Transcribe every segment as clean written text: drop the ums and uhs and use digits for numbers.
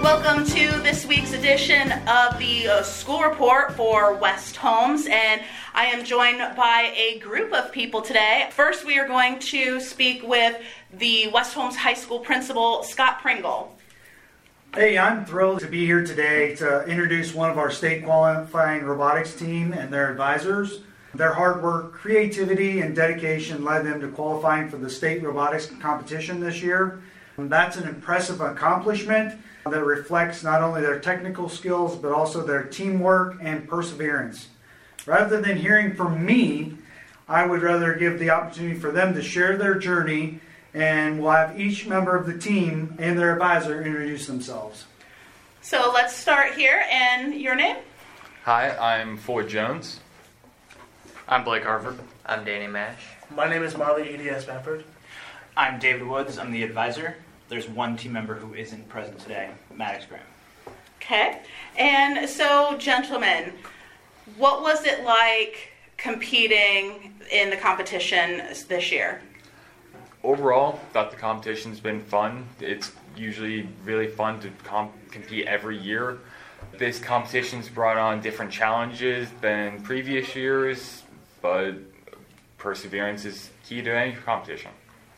Welcome to this week's edition of the School Report for West Holmes, and I am joined by a group of people today. First, we are going to speak with the West Holmes High School principal, Scott Pringle. Hey, I'm thrilled to be here today to introduce one of our state qualifying robotics team and their advisors. Their hard work, creativity, and dedication led them to qualifying for the state robotics competition this year. That's an impressive accomplishment that reflects not only their technical skills, but also their teamwork and perseverance. Rather than hearing from me, I would rather give the opportunity for them to share their journey, and we'll have each member of the team and their advisor introduce themselves. So let's start here, and your name? Hi, I'm Ford Jones. I'm Blake Harvard. I'm Danny Mash. My name is Marley EDS Bafford. I'm David Woods. I'm the advisor. There's one team member who isn't present today, Maddox Graham. Okay. And so, gentlemen, what was it like competing in the competition this year? Overall, thought the competition's been fun. It's usually really fun to compete every year. This competition's brought on different challenges than previous years, but perseverance is key to any competition.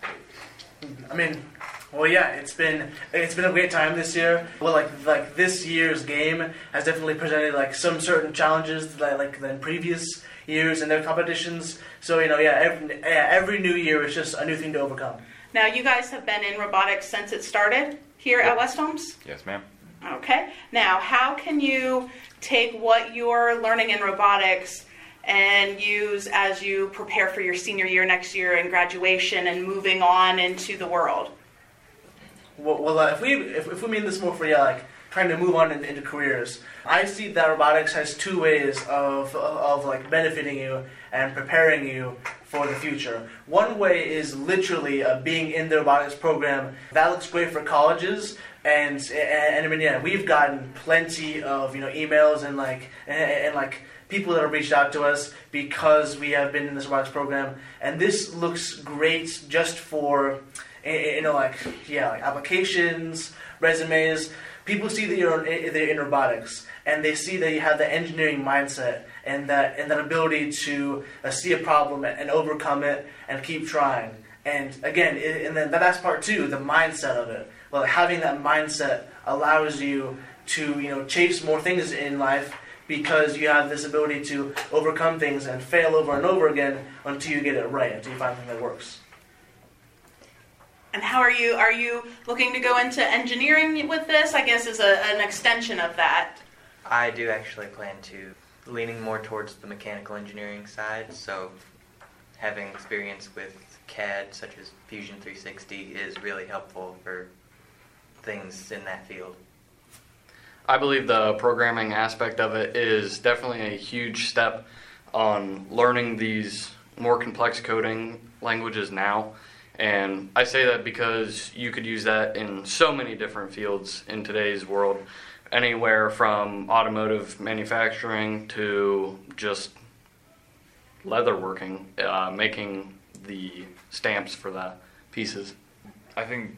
It's been a great time this year. Well, like this year's game has definitely presented like some certain challenges than previous years in their competitions. So every new year is just a new thing to overcome. Now, you guys have been in robotics since it started here at West Holmes? Yes, ma'am. Okay. Now, how can you take what you're learning in robotics and use as you prepare for your senior year next year and graduation and moving on into the world? If we mean this more for trying to move on into careers, I see that robotics has two ways of benefiting you and preparing you for the future. One way is literally being in the robotics program. That looks great for colleges, and we've gotten plenty of emails and people that have reached out to us because we have been in this robotics program, and this looks great just for applications, resumes. People see that they're in robotics, and they see that you have the engineering mindset and that ability to see a problem and overcome it and keep trying. And again, and then that's part two, the mindset of it. Well, having that mindset allows you to chase more things in life, because you have this ability to overcome things and fail over and over again until you get it right, until you find something that works. And how are you looking to go into engineering with this? I guess is an extension of that. I do actually plan to leaning more towards the mechanical engineering side, so having experience with CAD such as Fusion 360 is really helpful for things in that field. I believe the programming aspect of it is definitely a huge step on learning these more complex coding languages now. And I say that because you could use that in so many different fields in today's world, anywhere from automotive manufacturing to just leatherworking, making the stamps for the pieces. I think,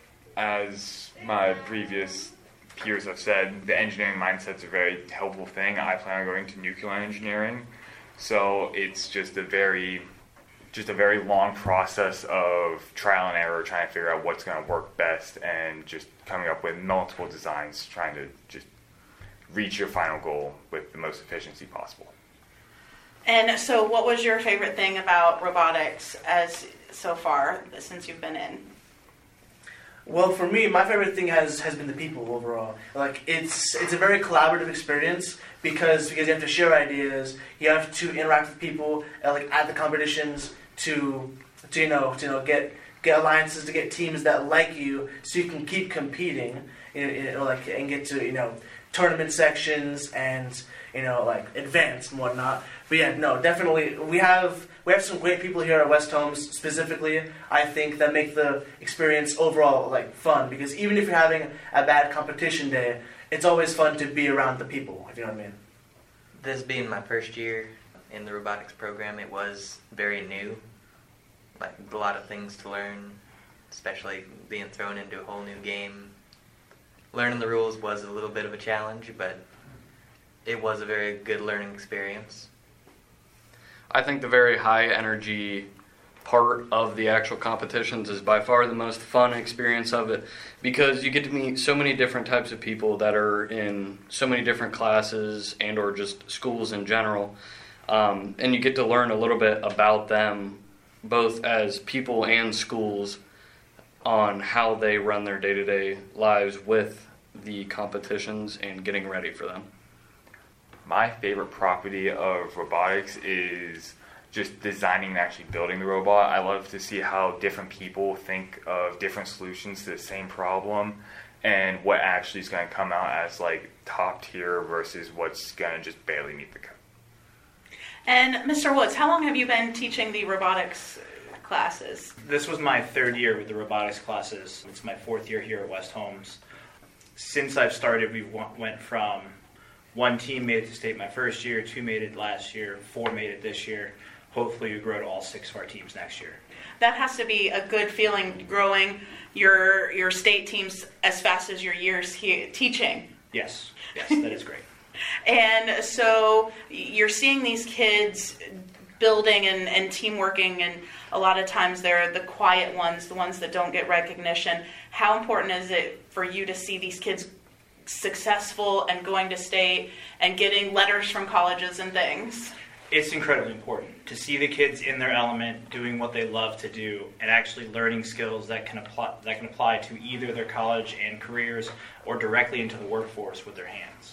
as my previous peers have said, the engineering mindset's a very helpful thing. I plan on going to nuclear engineering, so it's just a very long process of trial and error, trying to figure out what's going to work best and just coming up with multiple designs, trying to just reach your final goal with the most efficiency possible. And so what was your favorite thing about robotics so far since you've been in? Well, for me, my favorite thing has been the people overall. It's a very collaborative experience because you have to share ideas, you have to interact with people at the competitions to get alliances, to get teams that like you, so you can keep competing, and get to tournament sections and advance and whatnot. But definitely we have some great people here at West Holmes specifically, I think, that make the experience overall fun, because even if you're having a bad competition day, it's always fun to be around the people, if you know what I mean. This being my first year in the robotics program, it was very new, a lot of things to learn, especially being thrown into a whole new game. Learning the rules was a little bit of a challenge, but it was a very good learning experience. I think the very high energy part of the actual competitions is by far the most fun experience of it, because you get to meet so many different types of people that are in so many different classes and or just schools in general, and you get to learn a little bit about them both as people and schools on how they run their day-to-day lives with the competitions and getting ready for them. My favorite property of robotics is just designing and actually building the robot. I love to see how different people think of different solutions to the same problem and what actually is going to come out as like top tier versus what's going to just barely meet the code. And Mr. Woods, how long have you been teaching the robotics classes? This was my third year with the robotics classes. It's my fourth year here at West Holmes. Since I've started, we went from one team made it to state my first year, 2 made it last year, 4 made it this year. Hopefully we grow to all 6 of our teams next year. That has to be a good feeling, growing your state teams as fast as your years teaching. Yes, that is great. And so you're seeing these kids building and team working, and a lot of times they're the quiet ones, the ones that don't get recognition. How important is it for you to see these kids successful and going to state and getting letters from colleges and things? It's incredibly important to see the kids in their element, doing what they love to do, and actually learning skills that can apply to either their college and careers or directly into the workforce with their hands.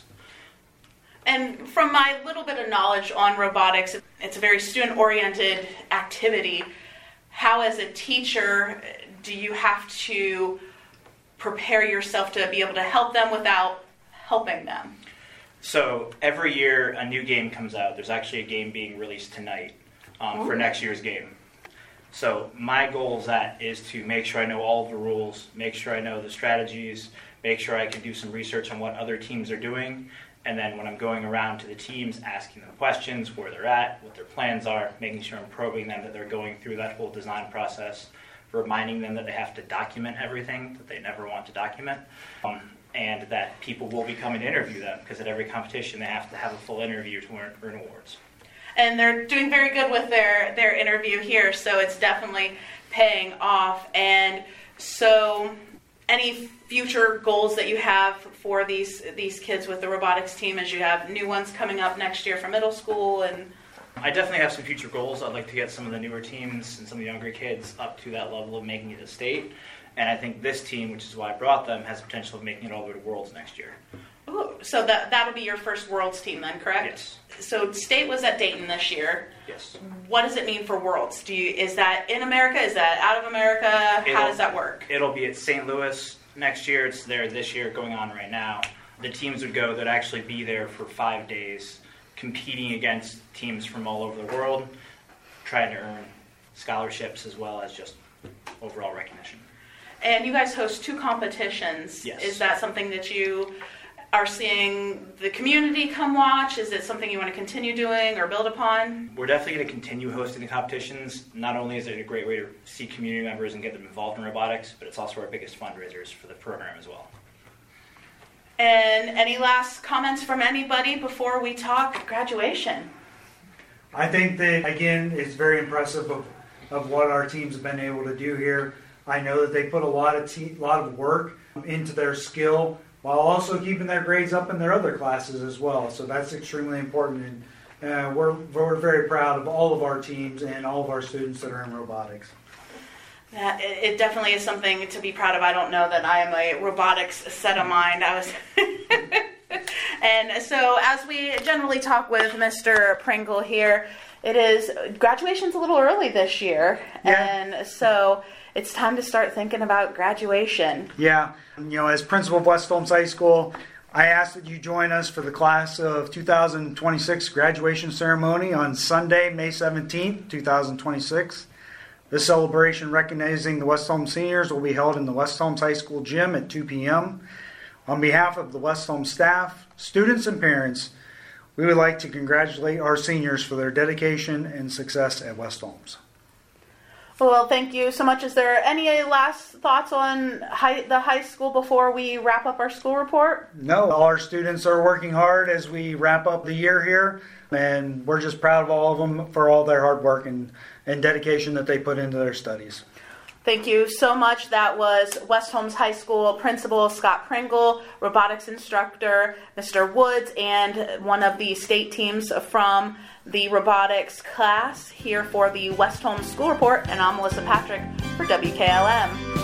And from my little bit of knowledge on robotics, it's a very student-oriented activity. How, as a teacher, do you have to prepare yourself to be able to help them without helping them? So every year a new game comes out. There's actually a game being released tonight for next year's game. So my goal is to make sure I know all of the rules, make sure I know the strategies, make sure I can do some research on what other teams are doing, and then when I'm going around to the teams, asking them questions, where they're at, what their plans are, making sure I'm probing them that they're going through that whole design process, reminding them that they have to document everything that they never want to document, and that people will be coming to interview them, because at every competition they have to have a full interview to earn awards. And they're doing very good with their interview here, so it's definitely paying off. And so any future goals that you have for these kids with the robotics team, as you have new ones coming up next year for middle school? And I definitely have some future goals. I'd like to get some of the newer teams and some of the younger kids up to that level of making it to state. And I think this team, which is why I brought them, has the potential of making it all the way to Worlds next year. Ooh, so that'll be your first Worlds team then, correct? Yes. So state was at Dayton this year. Yes. What does it mean for Worlds? Is that in America? Is that out of America? How does that work? It'll be at St. Louis next year. It's there this year, going on right now. The teams would go, they'd actually be there for 5 days, competing against teams from all over the world, trying to earn scholarships as well as just overall recognition. And you guys host 2 competitions. Yes. Is that something that you are seeing the community come watch? Is it something you want to continue doing or build upon? We're definitely going to continue hosting the competitions. Not only is it a great way to see community members and get them involved in robotics, but it's also our biggest fundraisers for the program as well. And any last comments from anybody before we talk graduation? I think that, again, it's very impressive of what our teams have been able to do here. I know that they put a lot of work into their skill while also keeping their grades up in their other classes as well. So that's extremely important. And we're very proud of all of our teams and all of our students that are in robotics. It definitely is something to be proud of. I don't know that I am a robotics set of mind. And so as we generally talk with Mr. Pringle here, graduation's a little early this year. Yeah. And so it's time to start thinking about graduation. Yeah. As principal of West Holmes High School, I ask that you join us for the class of 2026 graduation ceremony on Sunday, May 17th, 2026. This celebration recognizing the West Holmes seniors will be held in the West Holmes High School gym at 2 p.m. On behalf of the West Holmes staff, students, and parents, we would like to congratulate our seniors for their dedication and success at West Holmes. Well, thank you so much. Is there any last thoughts on the high school before we wrap up our school report? No, all our students are working hard as we wrap up the year here, and we're just proud of all of them for all their hard work and dedication that they put into their studies. Thank you so much. That was West Holmes High School Principal Scott Pringle, robotics instructor Mr. Woods, and one of the state teams from the robotics class here for the West Holmes School Report. And I'm Melissa Patrick for WKLM.